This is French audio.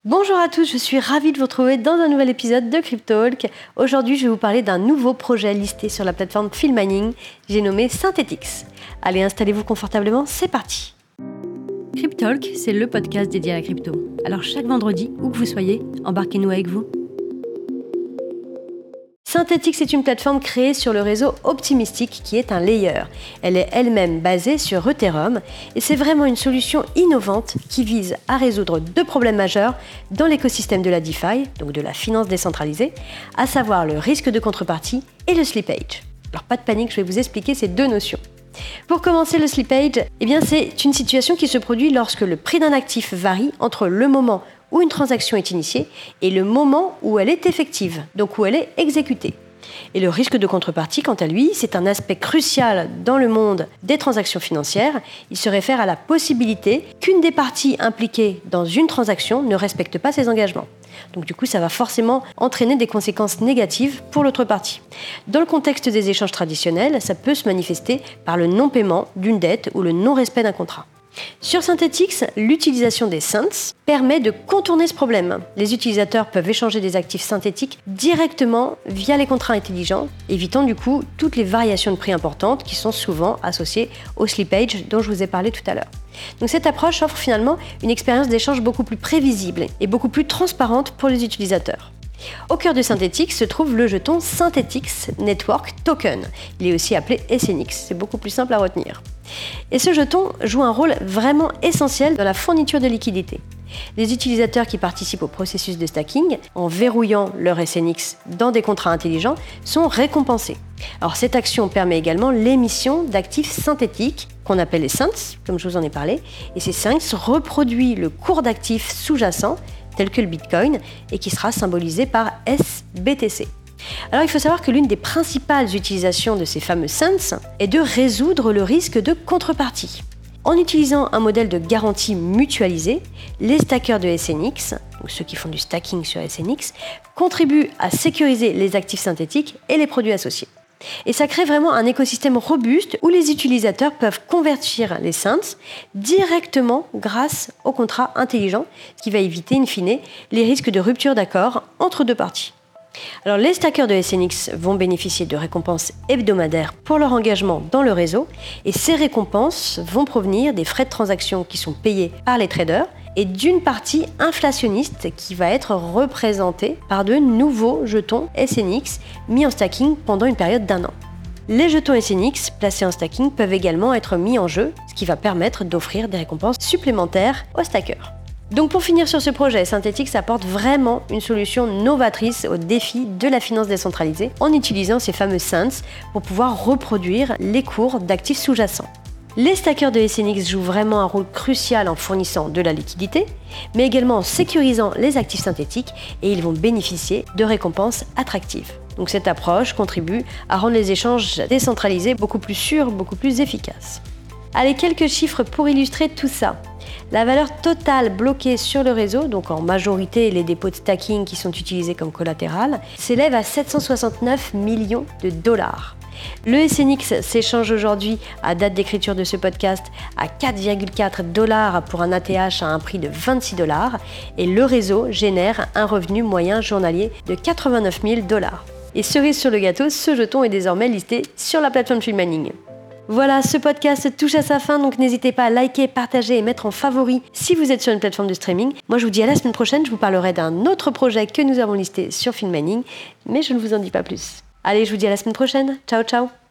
Bonjour à tous, je suis ravie de vous retrouver dans un nouvel épisode de Cryptalk. Aujourd'hui, je vais vous parler d'un nouveau projet listé sur la plateforme Filmining, j'ai nommé Synthetix. Allez, installez-vous confortablement, c'est parti. Cryptalk, c'est le podcast dédié à la crypto. Alors chaque vendredi, où que vous soyez, embarquez-nous avec vous. Synthetix est une plateforme créée sur le réseau Optimistic qui est un layer. Elle est elle-même basée sur Ethereum et c'est vraiment une solution innovante qui vise à résoudre deux problèmes majeurs dans l'écosystème de la DeFi, donc de la finance décentralisée, à savoir le risque de contrepartie et le slippage. Alors pas de panique, je vais vous expliquer ces deux notions. Pour commencer, le slippage, c'est une situation qui se produit lorsque le prix d'un actif varie entre le moment où une transaction est initiée et le moment où elle est effective, donc où elle est exécutée. Et le risque de contrepartie, quant à lui, c'est un aspect crucial dans le monde des transactions financières. Il se réfère à la possibilité qu'une des parties impliquées dans une transaction ne respecte pas ses engagements. Donc du coup, ça va forcément entraîner des conséquences négatives pour l'autre partie. Dans le contexte des échanges traditionnels, ça peut se manifester par le non-paiement d'une dette ou le non-respect d'un contrat. Sur Synthetix, l'utilisation des synths permet de contourner ce problème. Les utilisateurs peuvent échanger des actifs synthétiques directement via les contrats intelligents, évitant du coup toutes les variations de prix importantes qui sont souvent associées au slippage dont je vous ai parlé tout à l'heure. Donc cette approche offre finalement une expérience d'échange beaucoup plus prévisible et beaucoup plus transparente pour les utilisateurs. Au cœur de Synthetix se trouve le jeton Synthetix Network Token. Il est aussi appelé SNX, c'est beaucoup plus simple à retenir. Et ce jeton joue un rôle vraiment essentiel dans la fourniture de liquidités. Les utilisateurs qui participent au processus de stacking, en verrouillant leur SNX dans des contrats intelligents, sont récompensés. Alors cette action permet également l'émission d'actifs synthétiques, qu'on appelle les synths, comme je vous en ai parlé, et ces synths reproduisent le cours d'actifs sous-jacents, tel que le Bitcoin, et qui sera symbolisé par SBTC. Alors il faut savoir que l'une des principales utilisations de ces fameux synths est de résoudre le risque de contrepartie. En utilisant un modèle de garantie mutualisée, les stackers de SNX, donc ceux qui font du stacking sur SNX, contribuent à sécuriser les actifs synthétiques et les produits associés. Et ça crée vraiment un écosystème robuste où les utilisateurs peuvent convertir les synths directement grâce au contrat intelligent, ce qui va éviter in fine les risques de rupture d'accord entre deux parties. Alors les stackers de SNX vont bénéficier de récompenses hebdomadaires pour leur engagement dans le réseau et ces récompenses vont provenir des frais de transaction qui sont payés par les traders et d'une partie inflationniste qui va être représentée par de nouveaux jetons SNX mis en stacking pendant une période d'1 an. Les jetons SNX placés en stacking peuvent également être mis en jeu, ce qui va permettre d'offrir des récompenses supplémentaires aux stackers. Donc pour finir sur ce projet, Synthetix apporte vraiment une solution novatrice au défi de la finance décentralisée en utilisant ces fameux synths pour pouvoir reproduire les cours d'actifs sous-jacents. Les stackers de SNX jouent vraiment un rôle crucial en fournissant de la liquidité, mais également en sécurisant les actifs synthétiques et ils vont bénéficier de récompenses attractives. Donc cette approche contribue à rendre les échanges décentralisés beaucoup plus sûrs, beaucoup plus efficaces. Allez, quelques chiffres pour illustrer tout ça. La valeur totale bloquée sur le réseau, donc en majorité les dépôts de stacking qui sont utilisés comme collatéral, s'élève à 769 millions de dollars. Le SNX s'échange aujourd'hui, à date d'écriture de ce podcast, à 4,4 $ pour un ATH à un prix de 26 $ et le réseau génère un revenu moyen journalier de 89 000 $. Et cerise sur le gâteau, ce jeton est désormais listé sur la plateforme Filmining. Voilà, ce podcast touche à sa fin, donc n'hésitez pas à liker, partager et mettre en favori si vous êtes sur une plateforme de streaming. Moi, je vous dis à la semaine prochaine, je vous parlerai d'un autre projet que nous avons listé sur Filmining, mais je ne vous en dis pas plus. Allez, je vous dis à la semaine prochaine. Ciao, ciao.